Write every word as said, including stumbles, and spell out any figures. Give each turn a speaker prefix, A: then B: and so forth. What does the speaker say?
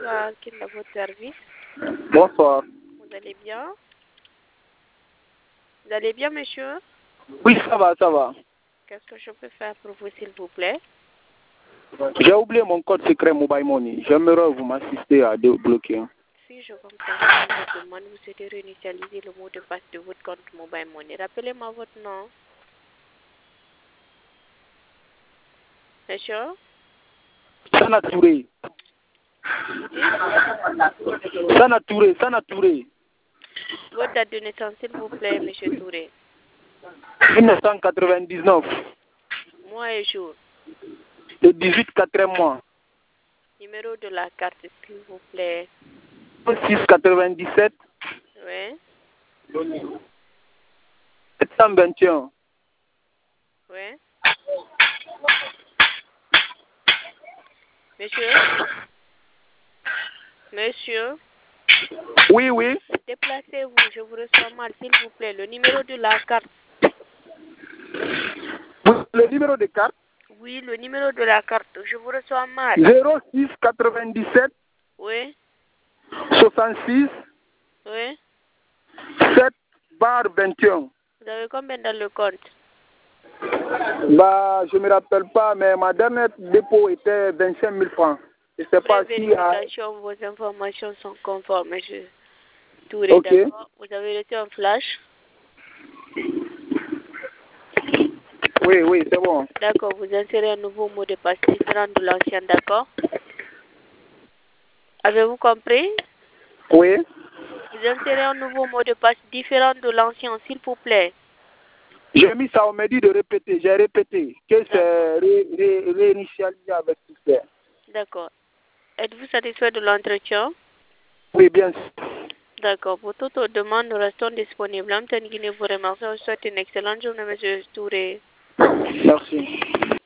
A: à qui est à votre service.
B: Bonsoir.
A: Vous allez bien? Vous allez bien, monsieur?
B: Oui, ça va, ça va.
A: Qu'est-ce que je peux faire pour vous, s'il vous plaît?
B: J'ai oublié mon code secret Mobile Money. J'aimerais vous m'assister à débloquer.
A: Si je comprends bien votre demande, vous souhaitez réinitialiser le mot de passe de votre compte Mobile Money. Rappelez-moi votre nom. Monsieur?
B: Sana Touré.
A: Vous dites?
B: Sana Touré, Sana Touré.
A: Votre date de naissance, s'il vous plaît, monsieur Touré.
B: mille neuf cent quatre-vingt-dix-neuf.
A: Mois et jour.
B: Le dix-huit quatrième mois.
A: Numéro de la carte, s'il vous plaît.
B: six quatre-vingt-dix-sept.
A: Oui.
B: sept cent vingt et un.
A: Oui. Monsieur? Monsieur?
B: Oui, oui.
A: Déplacez-vous, je vous reçois mal, s'il vous plaît. Le numéro de la carte.
B: Le numéro de carte?
A: Oui, le numéro de la carte. Je vous reçois mal.
B: zéro six quatre-vingt-dix-sept.
A: Oui.
B: soixante-six.
A: Oui.
B: sept barre vingt et un.
A: Vous avez combien dans le compte?
B: Bah, je ne me rappelle pas, mais ma dernière dépôt était vingt-cinq mille francs. Je ne sais pas si...
A: Vérification, vos informations sont conformes, monsieur Touré,
B: Ok.
A: d'accord. Vous avez reçu un flash?
B: Oui, oui, c'est bon.
A: D'accord, vous insérez un nouveau mot de passe différent de l'ancien, d'accord? Avez-vous compris?
B: Oui.
A: Vous insérez un nouveau mot de passe différent de l'ancien, s'il vous plaît.
B: J'ai mis ça, on m'a dit de répéter. J'ai répété que c'est ré, ré, réinitialisé avec succès.
A: D'accord. Êtes-vous satisfait de l'entretien?
B: Oui, bien sûr.
A: D'accord. Pour toute autre demande, nous restons disponibles. En Guinée, vous remercie. Je vous souhaite une excellente journée, monsieur Touré.
B: Merci.